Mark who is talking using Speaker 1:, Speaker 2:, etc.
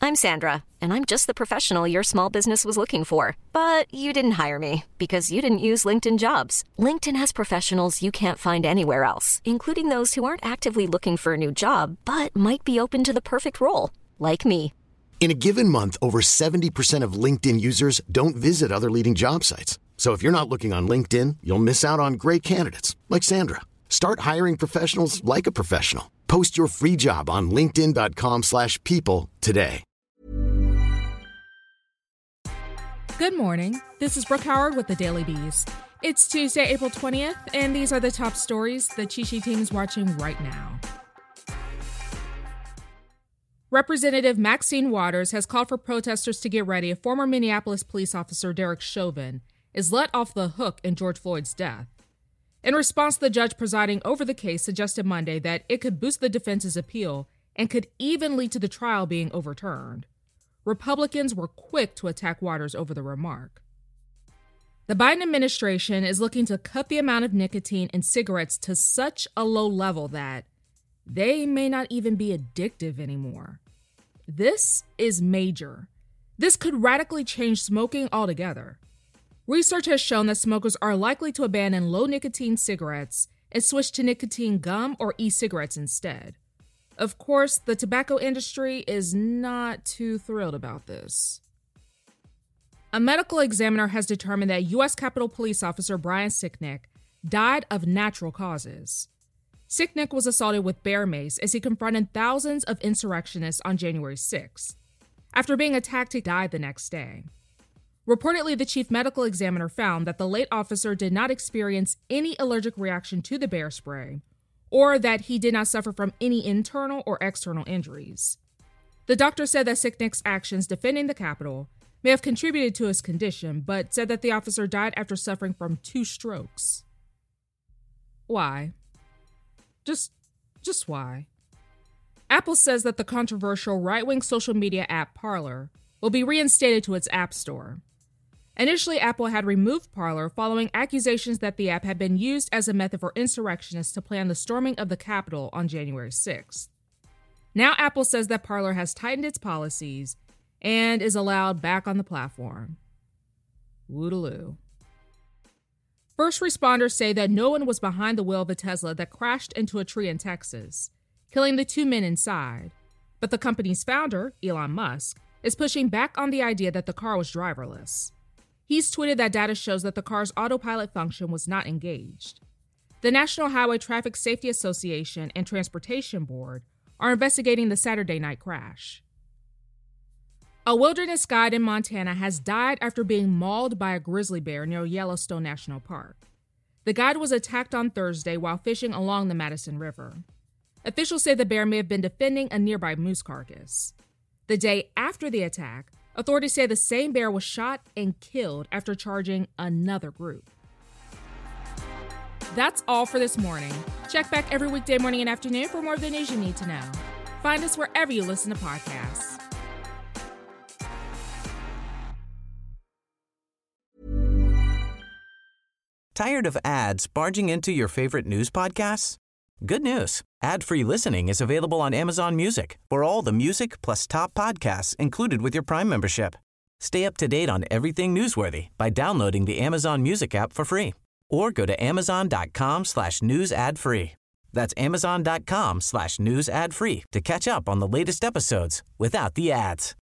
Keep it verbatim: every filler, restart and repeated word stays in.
Speaker 1: I'm Sandra, and I'm just the professional your small business was looking for. But you didn't hire me because you didn't use LinkedIn Jobs. LinkedIn has professionals you can't find anywhere else, including those who aren't actively looking for a new job, but might be open to the perfect role, like me.
Speaker 2: In a given month, over seventy percent of LinkedIn users don't visit other leading job sites. So if you're not looking on LinkedIn, you'll miss out on great candidates like Sandra. Start hiring professionals like a professional. Post your free job on linkedin.com slash people today.
Speaker 3: Good morning. This is Brooke Howard with the Daily Beast. It's Tuesday, April twentieth, and these are the top stories the Chi-Chi team is watching right now. Representative Maxine Waters has called for protesters to get ready if former Minneapolis police officer Derek Chauvin is let off the hook in George Floyd's death. In response, the judge presiding over the case suggested Monday that it could boost the defense's appeal and could even lead to the trial being overturned. Republicans were quick to attack Waters over the remark. The Biden administration is looking to cut the amount of nicotine in cigarettes to such a low level that they may not even be addictive anymore. This is major. This could radically change smoking altogether. Research has shown that smokers are likely to abandon low-nicotine cigarettes and switch to nicotine gum or e-cigarettes instead. Of course, the tobacco industry is not too thrilled about this. A medical examiner has determined that U S Capitol Police Officer Brian Sicknick died of natural causes. Sicknick was assaulted with bear mace as he confronted thousands of insurrectionists on January sixth. After being attacked, he died the next day. Reportedly, the chief medical examiner found that the late officer did not experience any allergic reaction to the bear spray, or that he did not suffer from any internal or external injuries. The doctor said that Sicknick's actions defending the Capitol may have contributed to his condition, but said that the officer died after suffering from two strokes. Why? Just, just why? Apple says that the controversial right-wing social media app Parler will be reinstated to its App Store. Initially, Apple had removed Parler following accusations that the app had been used as a method for insurrectionists to plan the storming of the Capitol on January sixth. Now Apple says that Parler has tightened its policies and is allowed back on the platform. Woodeloo. First responders say that no one was behind the wheel of a Tesla that crashed into a tree in Texas, killing the two men inside. But the company's founder, Elon Musk, is pushing back on the idea that the car was driverless. He's tweeted that data shows that the car's autopilot function was not engaged. The National Highway Traffic Safety Association and Transportation Board are investigating the Saturday night crash. A wilderness guide in Montana has died after being mauled by a grizzly bear near Yellowstone National Park. The guide was attacked on Thursday while fishing along the Madison River. Officials say the bear may have been defending a nearby moose carcass. The day after the attack, authorities say the same bear was shot and killed after charging another group. That's all for this morning. Check back every weekday morning and afternoon for more of the news you need to know. Find us wherever you listen to podcasts.
Speaker 4: Tired of ads barging into your favorite news podcasts? Good news. Ad-free listening is available on Amazon Music for all the music plus top podcasts included with your Prime membership. Stay up to date on everything newsworthy by downloading the Amazon Music app for free or go to amazon.com slash news ad free. That's amazon.com slash news ad free to catch up on the latest episodes without the ads.